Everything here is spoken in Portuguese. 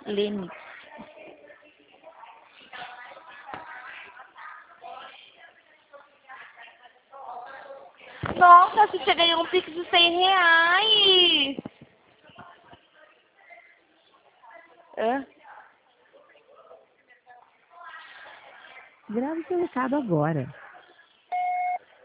Lenix. Nossa, você ganhou um Pix de R$ 100. Hã? Grave seu recado agora.